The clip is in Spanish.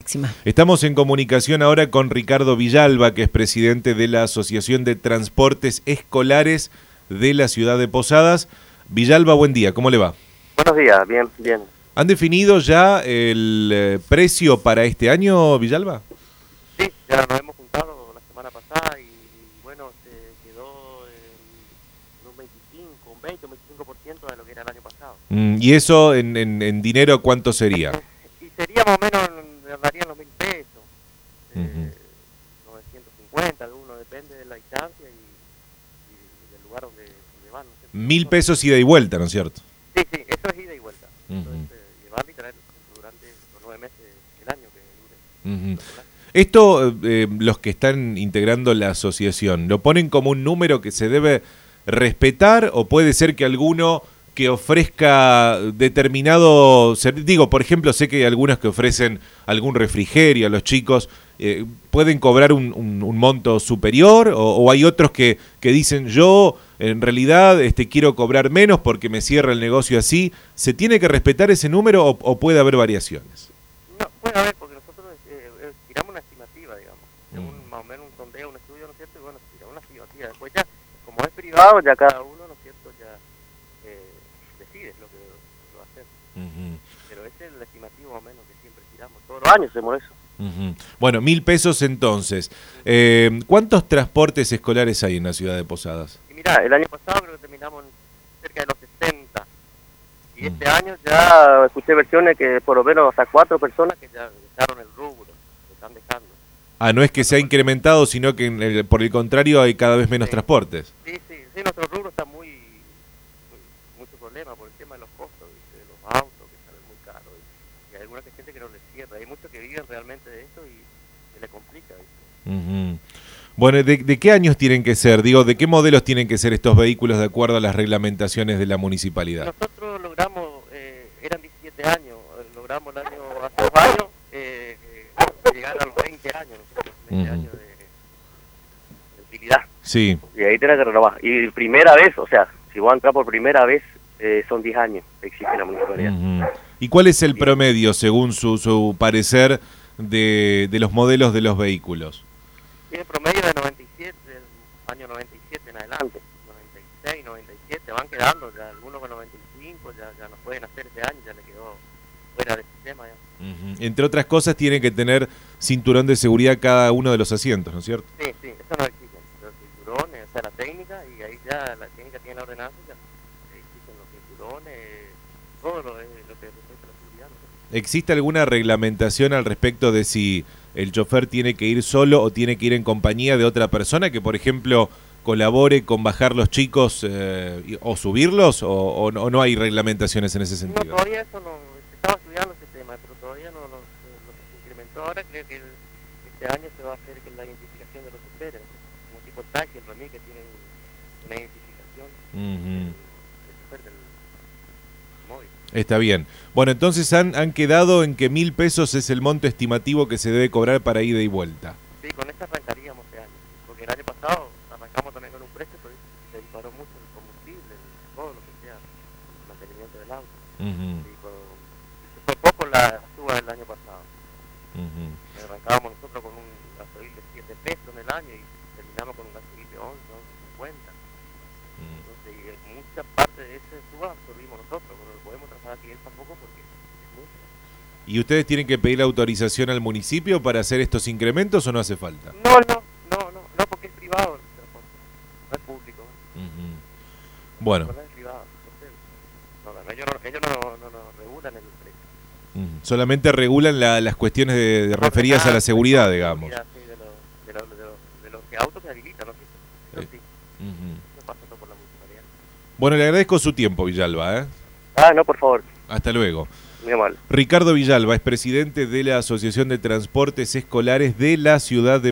máxima. Estamos en comunicación ahora con Ricardo Villalba, que es presidente de la Asociación de Transportes Escolares de la ciudad de Posadas. Villalba, buen día, ¿cómo le va? Buenos días, bien, bien. ¿Han definido ya el precio para este año, Villalba? Sí, ya nos hemos juntado la semana pasada y bueno, se quedó en un 25, un 20, un 25% de lo que era el año pasado. ¿Y eso en dinero cuánto sería? Y sería más o menos, andarían los 1.000 pesos, 950, alguno, depende de la distancia y del lugar donde van. No sé. 1.000 pesos ida y vuelta, ¿no es cierto? Sí, eso es ida y vuelta. Entonces, llevar y traer durante los 9 meses del año que dure. Esto, los que están integrando la asociación, ¿lo ponen como un número que se debe respetar o puede ser que alguno que ofrezca determinado servicio, digo, por ejemplo, sé que hay algunos que ofrecen algún refrigerio a los chicos, ¿pueden cobrar un monto superior o hay otros que dicen yo en realidad quiero cobrar menos porque me cierra el negocio así? ¿Se tiene que respetar ese número o puede haber variaciones? No, puede haber, porque nosotros tiramos una estimativa, digamos, según más o menos un sondeo, un estudio, ¿no es cierto? Y bueno, tiramos una estimativa. Después ya, como es privado, ya cada uno, ¿no es cierto?, ya decide lo que va a hacer. Pero ese es el estimativo más o menos que siempre tiramos. Todos los años hacemos eso. Bueno, 1.000 pesos entonces. ¿Cuántos transportes escolares hay en la ciudad de Posadas? Y mira, el año pasado creo que terminamos cerca de los 60. Y este año ya escuché versiones que por lo menos hasta 4 personas que ya dejaron el rubro, que están dejando. Ah, no es que se ha incrementado, sino que por el contrario hay cada vez menos transportes. Sí, nuestro rubro está mucho problema por el tema de los costos, ¿viste? De los autos que salen muy caros. Y hay alguna gente que no les cierra. Hay muchos que viven realmente de esto y se les complica, ¿viste? Bueno, ¿de qué años tienen que ser? Digo, ¿de qué modelos tienen que ser estos vehículos de acuerdo a las reglamentaciones de la municipalidad? Nosotros logramos, eran 17 años, logramos hace 2 años llegar a los 20 años, 20 años de utilidad. Sí. Y ahí tenés que renovar. Y primera vez, o sea, si vos entras por primera vez, son 10 años que existe la municipalidad. ¿Y cuál es el promedio, según su parecer, de los modelos de los vehículos? Tiene promedio de 97, año 97 en adelante, 96, 97, van quedando, ya algunos con 95, ya no pueden hacer este año, ya le quedó fuera del sistema ya. Entre otras cosas, tienen que tener cinturón de seguridad cada uno de los asientos, ¿no es cierto? Sí, eso no existe, los cinturones, o sea, la técnica, y ahí ya la técnica tiene la ordenanza, ya existen los cinturones, todo lo que respecta a la seguridad, ¿no? ¿Existe alguna reglamentación al respecto de si el chofer tiene que ir solo o tiene que ir en compañía de otra persona que, por ejemplo, colabore con bajar los chicos o subirlos o no hay reglamentaciones en ese sentido? No, todavía eso no, estaba estudiando ese tema, pero todavía no se incrementó. Ahora creo que este año se va a hacer con la identificación de los choferes, como tipo taxi, el remis que tienen una identificación del chofer del móvil. Está bien. Bueno, entonces han quedado en que 1.000 pesos es el monto estimativo que se debe cobrar para ida y vuelta. Sí, con esta arrancaríamos este año, porque el año pasado arrancamos también con un precio, pero se disparó mucho el combustible, todo lo que sea, el mantenimiento del auto. Y fue poco la suba del año pasado. Arrancábamos nosotros con un gasoil de 7 pesos en el año y terminamos con un gasoil de 11, 11.50. Entonces, mucha parte de esa suba absorbimos nosotros, pero no podemos trasladar a clientes tampoco porque es mucho. ¿Y ustedes tienen que pedir autorización al municipio para hacer estos incrementos o no hace falta? No, porque es privado el transporte, no es público. Bueno. Es privado, entonces, ellos no regulan el precio. Solamente regulan las cuestiones de referidas a la seguridad, digamos. Sí, de los autos que habilitan, ¿no? Sí. Eso pasa todo por la municipalidad. Bueno, le agradezco su tiempo, Villalba. No, por favor. Hasta luego. Muy mal. Ricardo Villalba es presidente de la Asociación de Transportes Escolares de la ciudad de